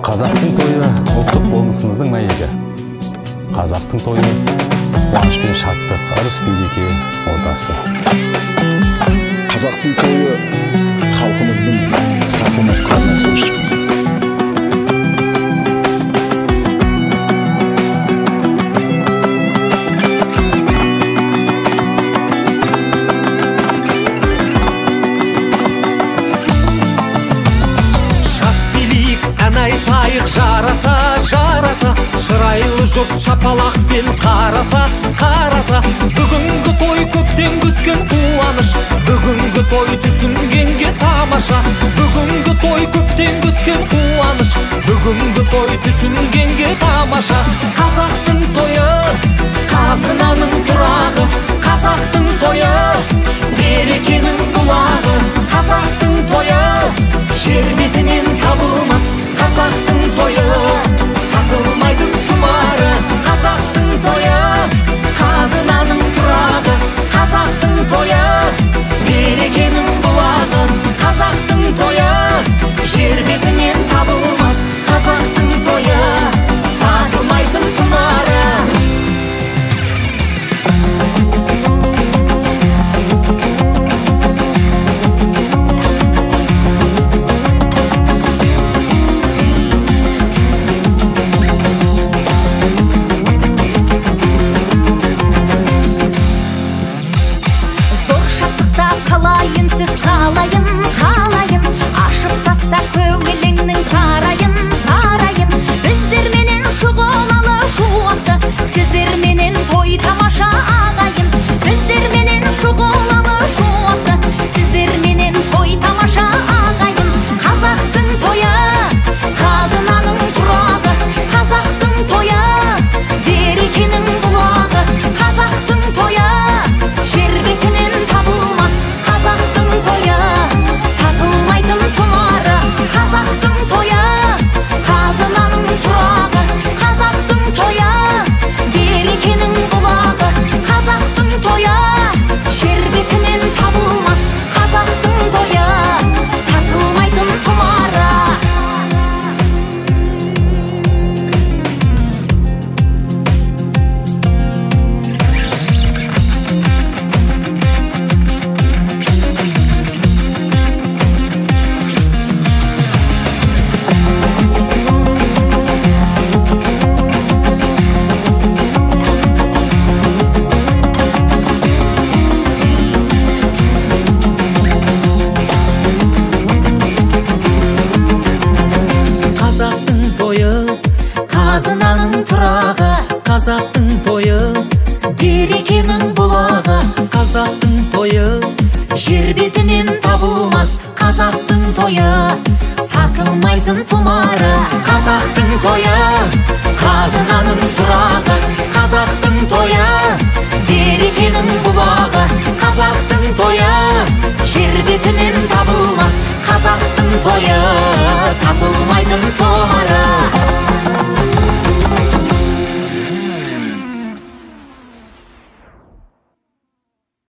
Қазақтың тойы ұлттық болмысымыздың мәйегі. Қазақтың тойы қуаныш пен шаттық, ырыс береке ордасы. Қазақтың тойы халқымыздың сатылмас қазынасы. Жараса, жараса, шырайлы жұрт шапалақпен қараса, қараса. Бүгінгі той көптен күткен қуаныш, бүгінгі той түсінгенге тамаша. Бүгінгі той көптен күткен қуаныш, бүгінгі той түсінгенге тамаша. Қазақтың тойы, қазынаның тұрағы, қазақтың тойы, берекенің бұлағы. Қазақтың тойы, жер бетінен табылмас. Қазақтың тойы, сатылмайтын тұмары. Қазақтың тойы, қазынаның тұрағы. Қазақтың тойы, берекенің бұлағы. Қазақтың тойы, жер бетінен табылмас. Қазақтың тойы, сатылмайтын тұмары. Қалайын, қалайын, ашып таста көңіліңнің сарайын, сарайын. Біздерменен шұғылалы шуақты, сіздерменен той тамаша ағайын. Біздерменен шұғылалы шуақты, сіздерменен той тамаша ағайын. Қазақтың тойы, қазынаның тұрағы. Қазақтың тойы, берекенің бұлағы. Қазақтың тойы, жер бетінен табылмас. Қазақтың тойы, сатылмайтын тұмары. Қазақтың тойы, қазынаның тұрағы. Қазақтың тойы, берекенің бұлағы. Қазақтың тойы, жер бетінен табылмас. Қазақтың тойы, сатылмайтын тұмары. Қазынаның тұрағы, қазақтың тойы, берекенің бұлағы. Қазақтың тойы, жер бетінен табылмас. Қазақтың тойы, сатылмайтын тұмары. Қазақтың тойы, қазынаның тұрағы. Қазақтың тойы, берекенің бұлағы. Қазақтың тойы, жер бетінен табылмас. Қазақтың тойы, сатылмайтын тұмары.